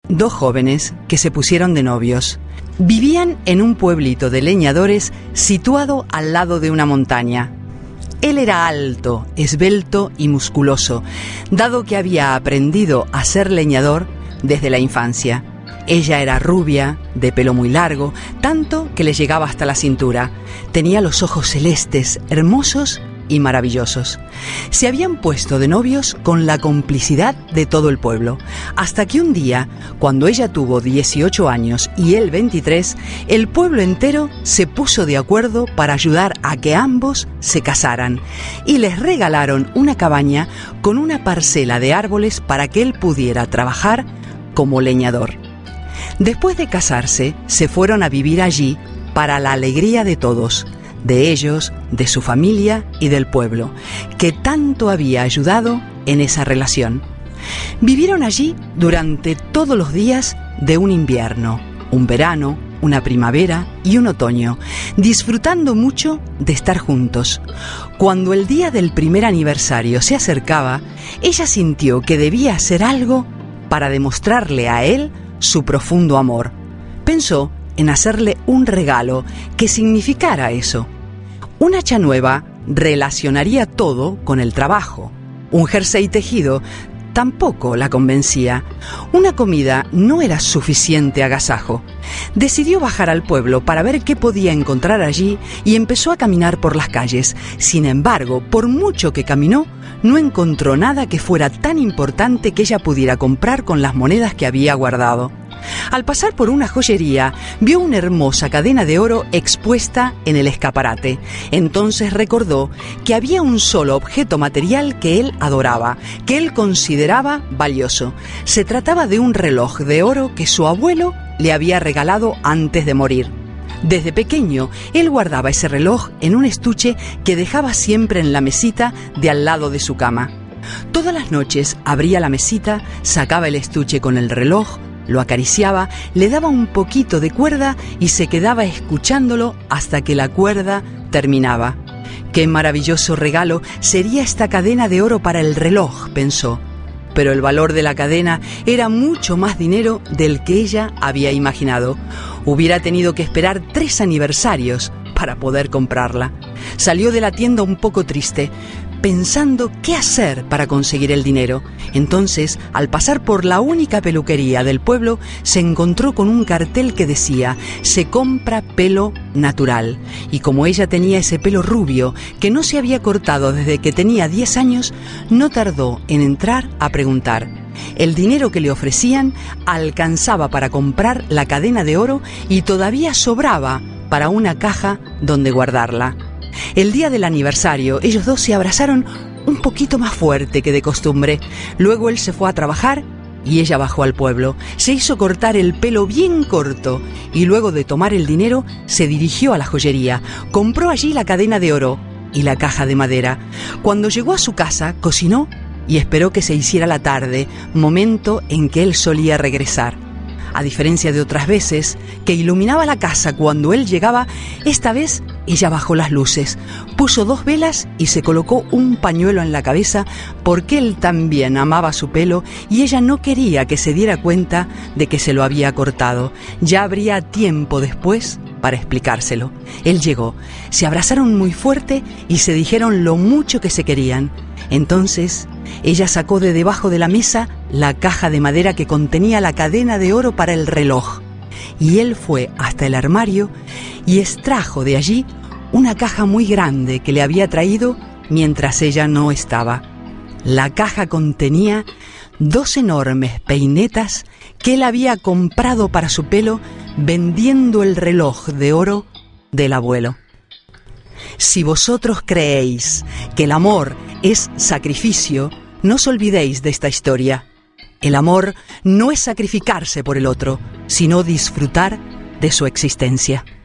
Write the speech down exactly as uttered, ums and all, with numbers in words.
dos jóvenes que se pusieron de novios. Vivían en un pueblito de leñadores situado al lado de una montaña. Él era alto, esbelto y musculoso, dado que había aprendido a ser leñador desde la infancia. Ella era rubia, de pelo muy largo, tanto que le llegaba hasta la cintura. Tenía los ojos celestes, hermosos y maravillosos. Se habían puesto de novios con la complicidad de todo el pueblo, hasta que un día, cuando ella tuvo dieciocho años y él veintitrés, el pueblo entero se puso de acuerdo para ayudar a que ambos se casaran, y les regalaron una cabaña con una parcela de árboles para que él pudiera trabajar como leñador. Después de casarse, se fueron a vivir allí para la alegría de todos, de ellos, de su familia y del pueblo, que tanto había ayudado en esa relación. Vivieron allí durante todos los días de un invierno, un verano, una primavera y un otoño, disfrutando mucho de estar juntos. Cuando el día del primer aniversario se acercaba, ella sintió que debía hacer algo para demostrarle a él su profundo amor. Pensó en hacerle un regalo que significara eso. Una hacha nueva relacionaría todo con el trabajo. Un jersey tejido tampoco la convencía. Una comida no era suficiente agasajo. Decidió bajar al pueblo para ver qué podía encontrar allí y empezó a caminar por las calles. Sin embargo, por mucho que caminó, no encontró nada que fuera tan importante que ella pudiera comprar con las monedas que había guardado. Al pasar por una joyería, vio una hermosa cadena de oro expuesta en el escaparate. Entonces recordó que había un solo objeto material que él adoraba, que él consideraba valioso. Se trataba de un reloj de oro que su abuelo le había regalado antes de morir. Desde pequeño, él guardaba ese reloj en un estuche que dejaba siempre en la mesita de al lado de su cama. Todas las noches abría la mesita, sacaba el estuche con el reloj, lo acariciaba, le daba un poquito de cuerda y se quedaba escuchándolo hasta que la cuerda terminaba. ¡Qué maravilloso regalo sería esta cadena de oro para el reloj!, pensó. Pero el valor de la cadena era mucho más dinero del que ella había imaginado. Hubiera tenido que esperar tres aniversarios para poder comprarla. Salió de la tienda un poco triste, pensando qué hacer para conseguir el dinero. Entonces, al pasar por la única peluquería del pueblo, se encontró con un cartel que decía: se compra pelo natural. Y como ella tenía ese pelo rubio que no se había cortado desde que tenía diez años, no tardó en entrar a preguntar. El dinero que le ofrecían alcanzaba para comprar la cadena de oro y todavía sobraba para una caja donde guardarla. El día del aniversario, ellos dos se abrazaron un poquito más fuerte que de costumbre. Luego él se fue a trabajar y ella bajó al pueblo. Se hizo cortar el pelo bien corto y luego de tomar el dinero se dirigió a la joyería. Compró allí la cadena de oro y la caja de madera. Cuando llegó a su casa, cocinó y esperó que se hiciera la tarde, momento en que él solía regresar. A diferencia de otras veces, que iluminaba la casa cuando él llegaba, esta vez ella bajó las luces, puso dos velas y se colocó un pañuelo en la cabeza porque él también amaba su pelo y ella no quería que se diera cuenta de que se lo había cortado. Ya habría tiempo después para explicárselo. Él llegó, se abrazaron muy fuerte y se dijeron lo mucho que se querían. Entonces, ella sacó de debajo de la mesa la caja de madera que contenía la cadena de oro para el reloj. Y él fue hasta el armario y extrajo de allí una caja muy grande que le había traído mientras ella no estaba. La caja contenía dos enormes peinetas que él había comprado para su pelo vendiendo el reloj de oro del abuelo. Si vosotros creéis que el amor es sacrificio, no os olvidéis de esta historia. El amor no es sacrificarse por el otro, sino disfrutar de su existencia.